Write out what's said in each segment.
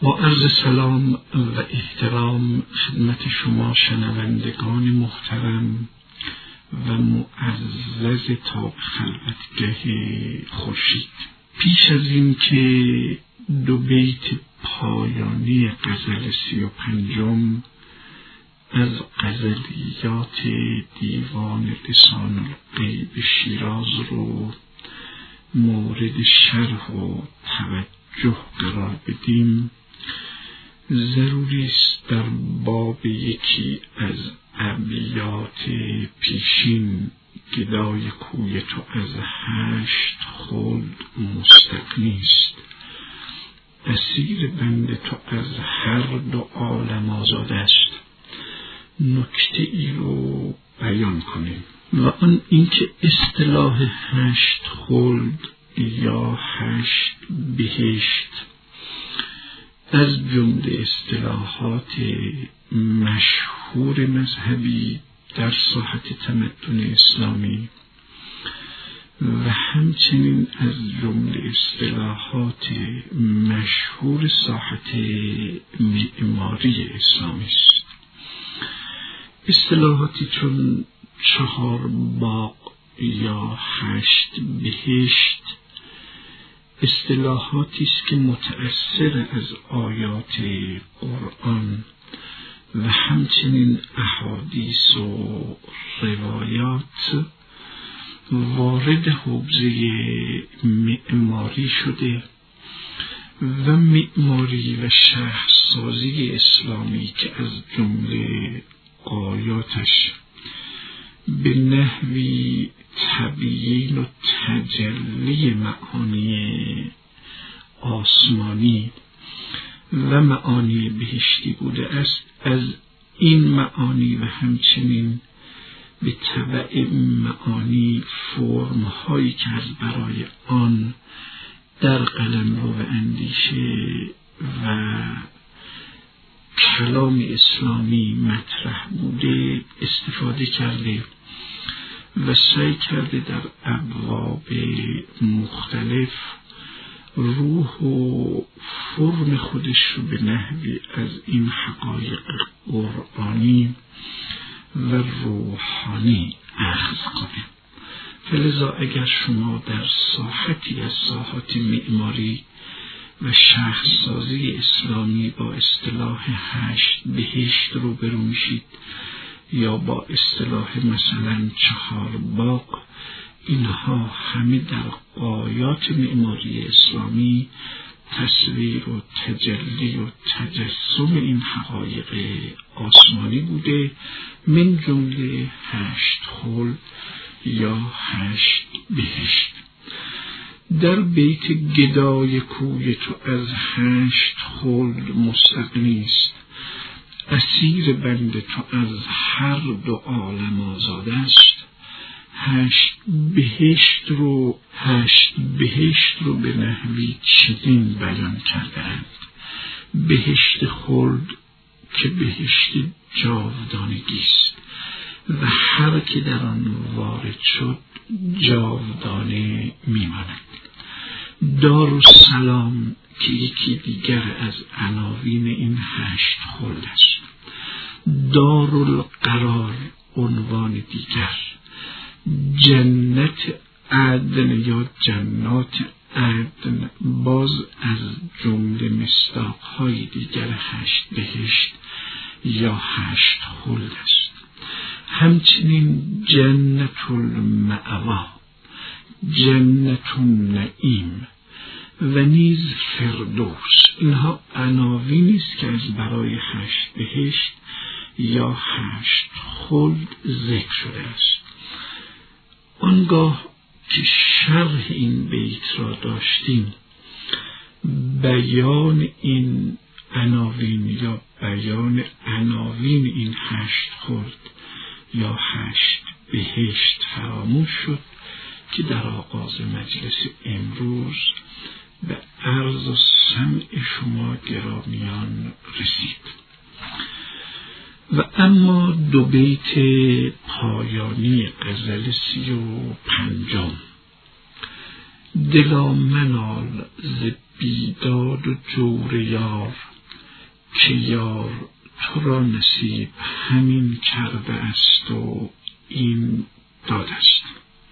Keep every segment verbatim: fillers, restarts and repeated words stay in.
با عرض سلام و احترام خدمت شما شنوندگان محترم و معزز تاب خلوتگه خورشید، پیش از این که دو بیت پایانی غزل سی و پنجم از غزلیات دیوان لسان الغیب شیراز رو مورد شرح و توجه قرار بدیم، ضروری است در باب یکی از ابیات پیشین گدای کوی تو از هشت خلد مستغنی است، اسیر بند تو از هر دو عالم آزاد است، نکته ای رو بیان کنیم و آن اینکه اصطلاح هشت خلد یا هشت بهشت از جمله اصطلاحات مشهور مذهبی در ساحت تمدن اسلامی و همچنین از جمله اصطلاحات مشهور ساحت معماری اسلامی است. اصطلاحاتی چون چهار باغ یا هشت بهشت اصطلاحاتی است که متأثر از آیات قرآن و همچنین احادیث و روایات وارد حوزه معماری شده و معماری و شهرسازی اسلامی که از جمله آیاتش به نحوی تبیین و تجلی معانی آسمانی و معانی بهشتی بوده است، از این معانی و همچنین به تبع معانی فرم هایی که از برای آن در قلمرو و اندیشه و کلام اسلامی مطرح بوده استفاده کرده و سعی کرده در ابواب مختلف روح و فرم خودش رو به نحوی از این حقایق قرآنی و روحانی اخذ کنه. فلذا اگر شما در ساحتی از ساحات معماری و شهرسازی اسلامی با اصطلاح هشت بهشت رو برو میشید یا با اصطلاح مثلا چهار باغ، اینها همه در آیات معماری اسلامی تصویر و تجلی و تجسم این حقایق آسمانی بوده، من جمله هشت خلد یا هشت بهشت. در بیت گدای کوی تو از هشت خلد مستغنی است، اسیر بند تو از هر دو عالم آزاد است، هشت بهشت رو هشت بهشت رو به نحوی چنین بیان کردند: بهشت خلد که بهشت جاودانگی است و هر که در آن وارد شد جاودانه میماند. دارالسلام که یکی دیگر از عناوین این هشت خلد است، دارالقرار عنوان دیگر، جنت عدن یا جنات عدن باز از جمله مصداق‌های دیگر هشت بهشت یا هشت خلد است. همچنین جنت المأوا، جنت النعیم و نیز فردوس، اینها عناوینی است که از برای هشت بهشت یا هشت خلد ذکر شده است. آنگاه که شرح این بیت را داشتیم، بیان این عناوین یا بیان عناوین این هشت خلد یا هشت بهشت فراموش شد که در آغاز مجلس امروز به عرض و سمع شما گرامیان رسید. و اما دو بیت پایانی غزل سی و پنجم: دلا منال ز بیداد و جور یار که یار تو را نصیب همین کرده است و این داده است.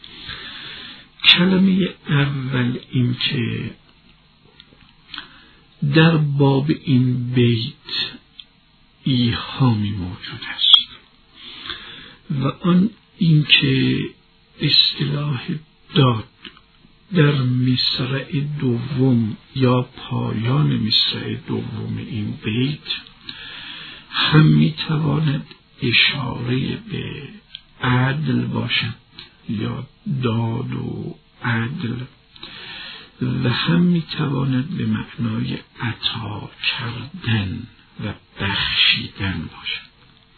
کلمه اول این که در باب این بیت ایهامی موجود است و آن این که اصطلاح داد در مصرع دوم یا پایان مصرع دوم این بیت هم میتواند اشاره به عدل باشد یا داد و عدل و هم میتواند به معنای عطا کردن و بخشیدن باشد.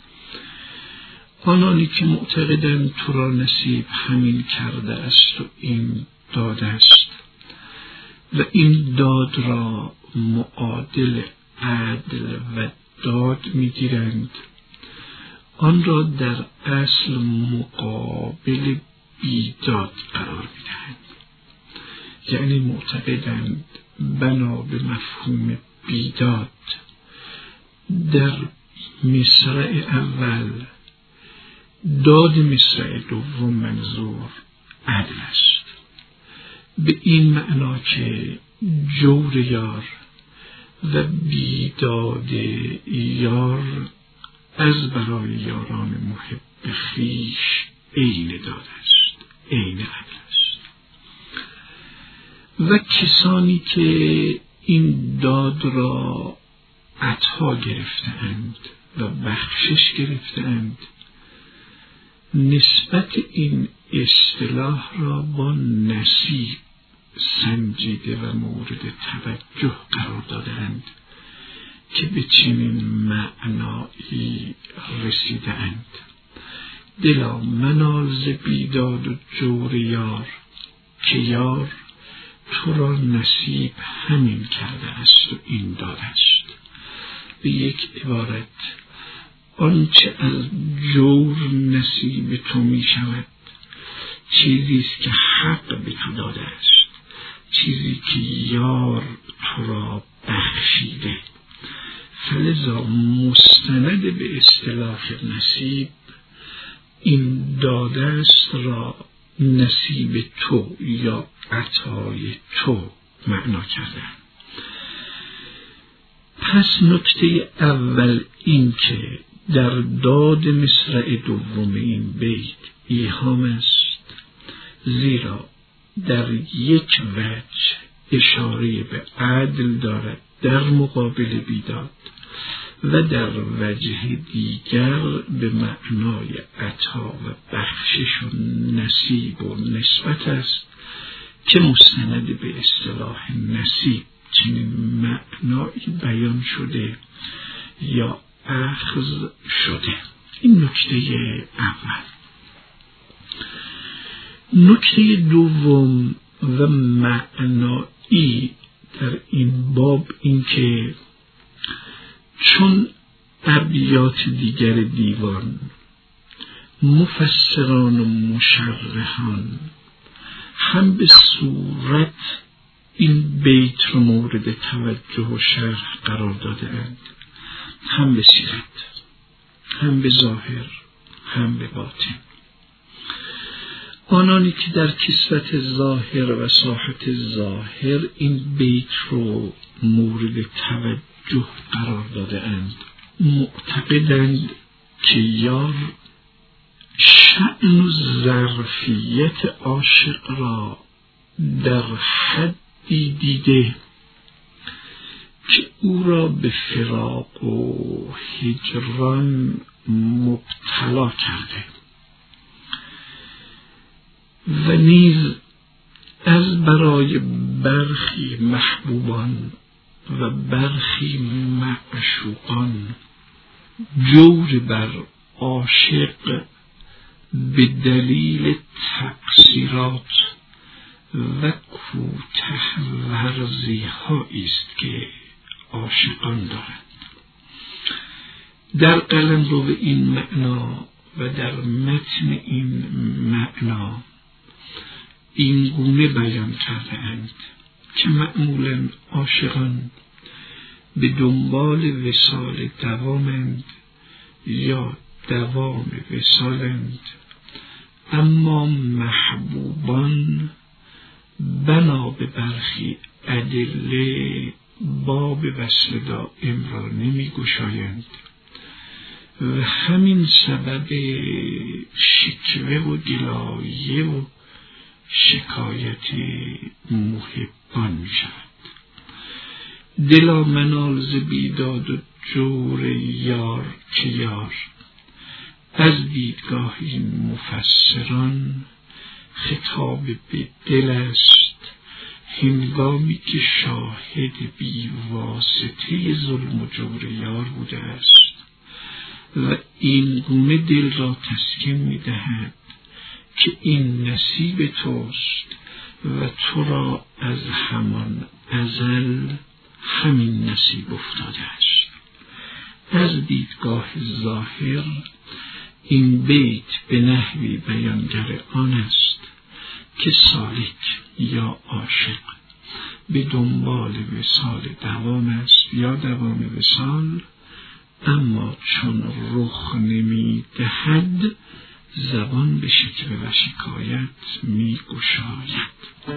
آنانی که معتقدند تو را نصیب همین کرده است و این داد است و این داد را معادل عدل و داد میگیرند، آن را در اصل مقابل بیداد قرار میدهند. یعنی معتقدند بنا به مفهوم بیداد در مصرع اول داد مصرع دوم منظور عدل است، به این معنا که جور یار و بیداد یار از برای یاران محب خویش عین داد است، عین عدل است. و کسانی که این داد را عطا گرفتند و بخشش گرفتند نسبت این اصطلاح را با نصیب سنجیده و مورد توجه قرار دادند که به چنین معنایی رسیدند: دلا منال ز بیداد و جور یار که یار تو را نصیب همین کرده است و این داده است. به یک عبارت آنچه از جور نصیب تو می شود چیزی است که حق به تو داده است، چیزی که یار تو را بخشیده. فلذا مستند به اصطلاح نصیب این داده است را نصیب تو یا عطای تو معنا کرده. پس نکته اول این که در داد مصرع دوم این بیت ایهام است، زیرا در یک وجه اشاره به عدل دارد در مقابل بیداد و در وجه دیگر به معنای عطا و بخشش و نصیب و نسبت است که مستند به اصطلاح نصیب چنین معنایی بیان شده یا اخذ شده. این نکته اول. نکته دوم و معنایی در این باب این که چون ابیات دیگر دیوان مفسران و مشرحان هم به صورت این بیت رو مورد توجه و شرح قرار داده اند، هم به سیرت، هم به ظاهر، هم به باطن. آنانی که در کسوت ظاهر و ساحت ظاهر این بیت رو مورد توجه قرار داده اند معتقدند که یار شأن و ظرفیت عاشق را در حدی دیده که او را به فراق و هجران مبتلا کرده و نیز از برای برخی محبوبان و برخی معشوقان جور بر عاشق به دلیل تقصیرات و کوته ورزی هایی است که عاشقان دارند. در قلمرو این معنا و در متن این معنا این گونه بیان کرده اند که معمولاً عاشقان به دنبال وصال دوامند یا دوام وصالند، اما محبوبان بنا به برخی ادله باب وصل دائم را نمی گشایند و همین سبب شکوه و گلایه و شکایت محبان می شود. دلا منال ز بیداد و جور یار که یار، از دیدگاه این مفسران خطاب به دل است، هنگامی که شاهد بی واسطه ظلم و جور یار بوده است و این گونه دل را تسکین می دهد که این نصیب توست و تو را از همان ازل همین نصیب افتاده است. از دیدگاه ظاهر این بیت به نحوی بیانگر آن است که سالک یا عاشق به دنبال وصال دوام است یا دوام وصال، اما چون رخ نمی دهد زبان به شکوه و شکایت می گشاید.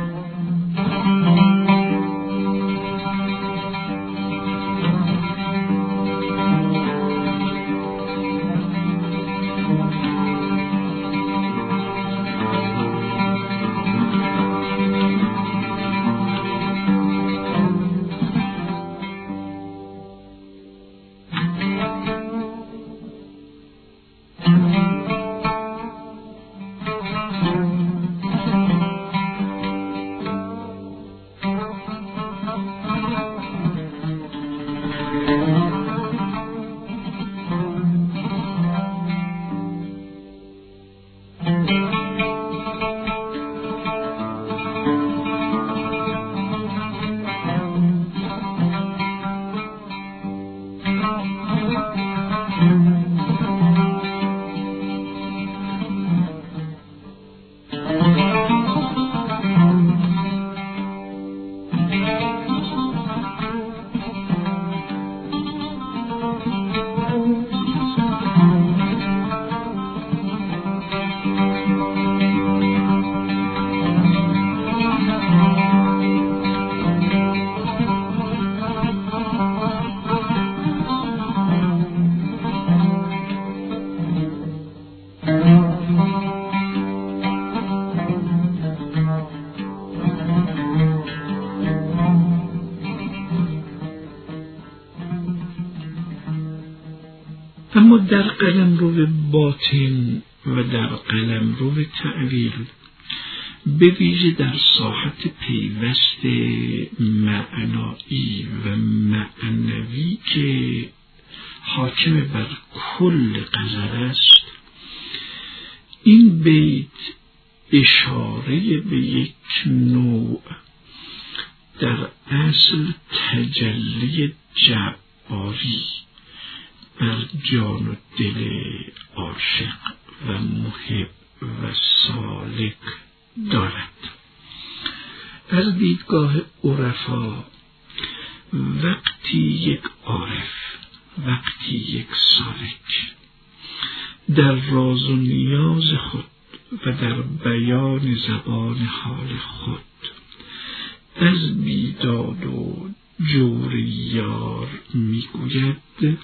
اما در قلمرو باطن و در قلمرو تأویل، به ویژه در ساحت پیوست معنایی و معنوی که حاکم بر کل غزل است، این بیت اشاره به یک نوع در اصل تجلی جباری بر جان و دل عاشق و محب و سالک دارد. از دیدگاه عرفا وقتی یک عارف، وقتی یک سالک در راز و نیاز خود و در بیان زبان حال خود از بیداد و جور یار میگوید،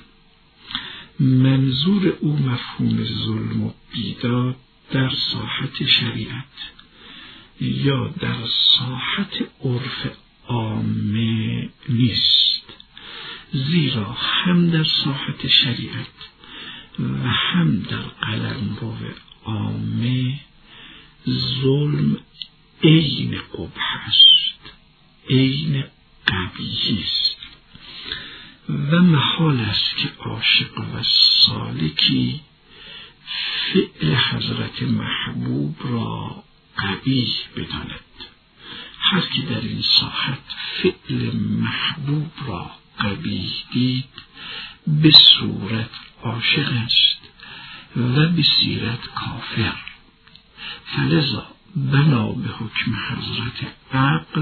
منظور او مفهوم ظلم و بیداد در ساحت شریعت یا در ساحت عرف عامه نیست، زیرا هم در ساحت شریعت و هم در قلمرو عامه ظلم عین قبح است، عین قبیح است و محال است که عاشق و سالکی فعل حضرت محبوب را قبیح بداند. هر که در این ساحت فعل محبوب را قبیح دید به صورت عاشق است و به سیرت کافر. فلذا بنا به حکم حضرت عقل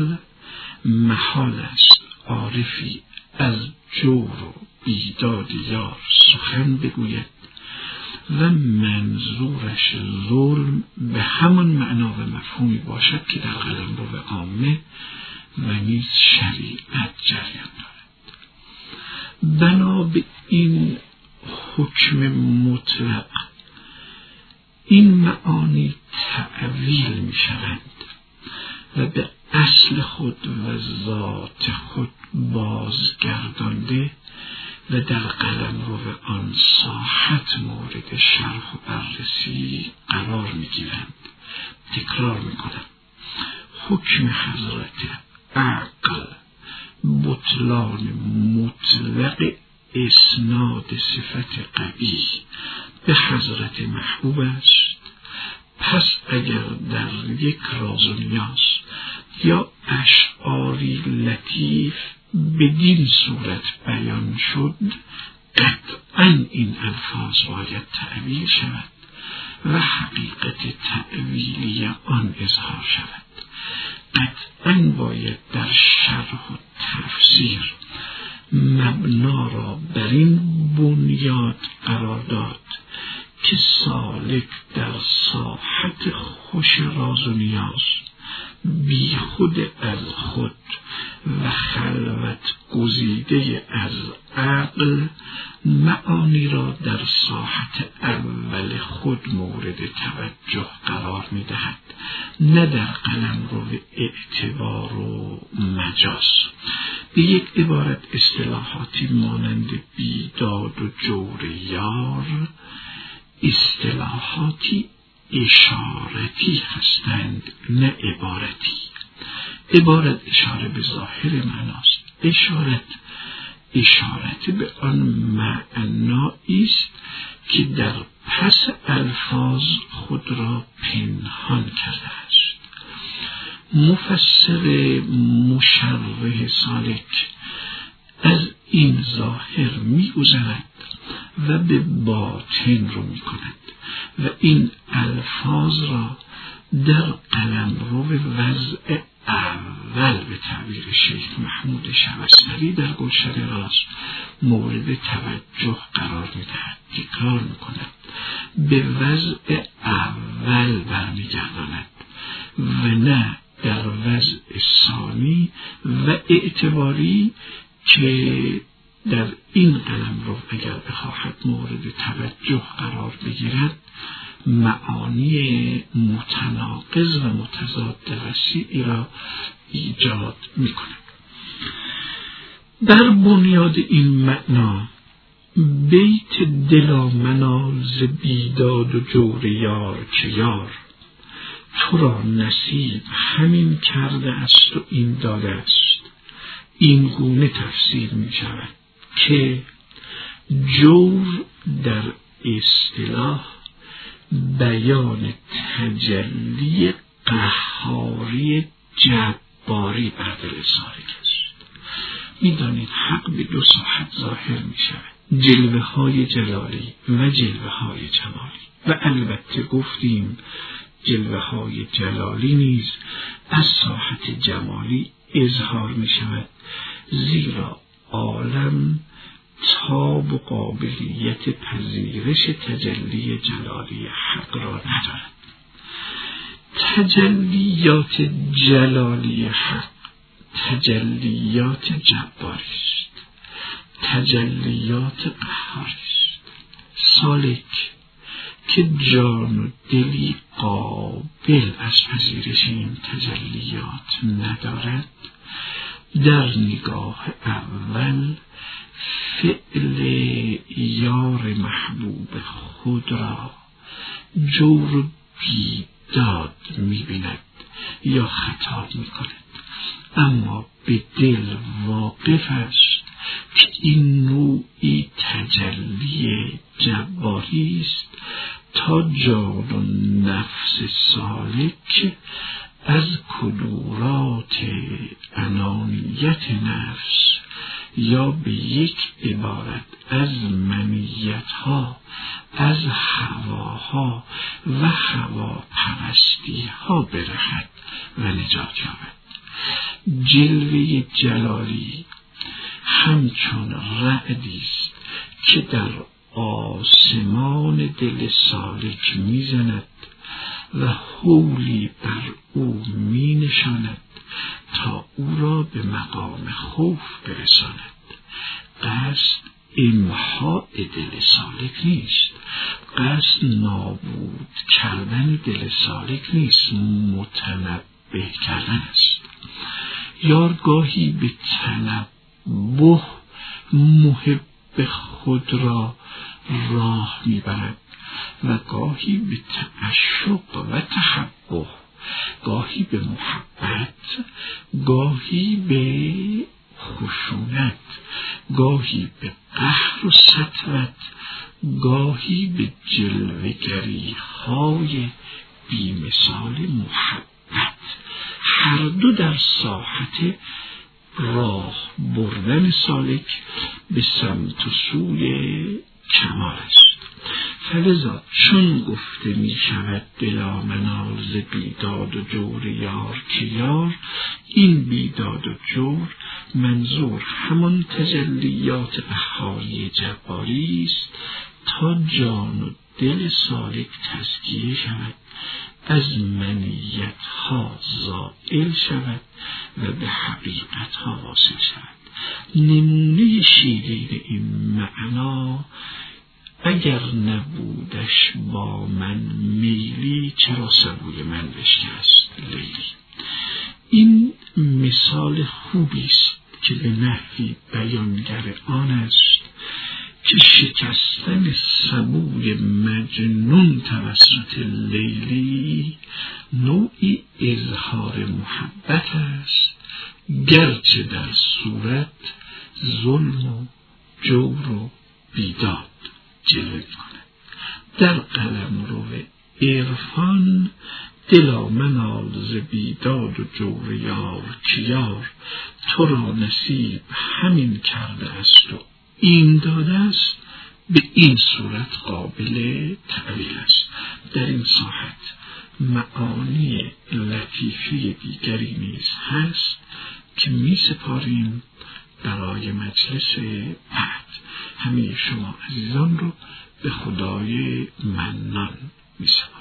محال است عارفی از جور و بیداد یار سخن بگوید و منظورش ظلم به همان معنا و مفهومی باشد که در قلمرو عامه و نیز شریعت جریان دارد. بنا به این حکم مطلق این معانی تأویل می شوند و به اصل خود و ذات خود بازگردانده و در قلمرو آن ساحت مورد شرح و بررسی قرار می گیرند. تکرار می کنم. حکم حضرت عقل بطلان مطلق اسناد صفت قبیح به حضرت محبوب است. پس اگر در یک راز و نیاز یا اشعاری لطیف بدین صورت بیان شد، قطعاً این الفاظ باید تأویل شود و حقیقت تأویلی آن اظهار شود. قطعاً باید در شرح و تفسیر مبنا را بر این بنیاد قرار داد که سالک در ساحت خوش راز و نیاز بی خود از خود و خلوت گزیده از عقل معانی را در ساحت اول خود مورد توجه قرار می دهد، نه در قلمرو اعتبار و مجاز. به یک عبارت اصطلاحاتی مانند بیداد و جور یار اصطلاحاتی اشارتی هستند، نه عبارتی. عبارت اشاره به ظاهر معناست، اشارت اشارت به آن معنایی است که در پس الفاظ خود را پنهان کرده است. مفسر مشرح سالک از این ظاهر می گذرد و به باطن رو می کند و این الفاظ را در قلمرو وضع اول به تعبیر شیخ محمود شبستری در گلشن راز مورد توجه قرار می دهد. تکرار می کند. به وضع اول برمیگرداند و نه در وضع ثانی و اعتباری که در این قلمرو اگر بخواهد مورد توجه قرار بگیرد معانی متناقض و متضاد وسیعی را ایجاد می کند. در بنیاد این معنا بیت دلا مناز بیداد و جور یار که یار تو را نصیب همین کرده است و این داده است، این گونه تفسیر می شود که جور در اصطلاح بیان تجلی قهاری جباری بر دل سالک است. می دانید حق به دو ساحت ظاهر می شود، جلوه های جلالی و جلوه های جمالی، و البته گفتیم جلوه های جلالی نیز از ساحت جمالی اظهار می شود، زیرا عالم تاب و قابلیت پذیرش تجلی جلالی حق را ندارد. تجلیات جلالی حق تجلیات جباری است، تجلیات قهاری است. سالک که جان و دلی قابل از پذیرش این تجلیات ندارد، در نگاه اول فعل یار محبوب خود را جور و بیداد می‌بیند یا خطاب می‌کند، اما به دل واقف است که این نوعی تجلی جباری است تا جان و نفس سالک از کدورات انانیت نفس یا به یک عبارت از منیتها، از هواها و هوا پرستیها برهد و نجات یابد. جلوه جلالی همچون رعدی است که در آسمان دل سالک میزند و حولی بر او می نشاند تا او را به مقام خوف برساند. قصد امحاء دل سالک نیست، قصد نابود کردن دل سالک نیست، متنبه کردن است. یار گاهی به تنبه محب خود را راه میبرد و گاهی به تعشق و تحبه، گاهی به محبت، گاهی به خشونت، گاهی به قهر و سطوت، گاهی به جلوه‌گری های بی‌مثال محبت. هر دو در ساحت راه بردن سالک به سمت و سوی کمال است. فلذا چون گفته می شود دلا منال ز بیداد و جور یار که یار، این بیداد و جور منظور همان تجلیات قهاری جباری است تا جان و دل سالک تزکیه شود، از منیت ها زائل شود و به حقیقت ها واصل شود. نمونه شیرین این معنا اگر نبودش با من میلی، چرا سبوی من بشکست لیلی. این مثال خوبی است که به نحوی بیانگر آن است که شکستن سبوی مجنون توسط لیلی نوعی اظهار محبت است، گرچه در صورت ظلم و جور و بیداد جلوه می‌کند. در قلمرو عرفان دلا منال ز بیداد و جور یار که یار، تو را نصیب همین کرده است و این داده است، به این صورت قابل تعبیر است. در این ساحت معانی لطیفی دیگری نیز هست که می سپاریم برای مجلس بعد. همه شما عزیزان رو به خدای منان می سپاریم.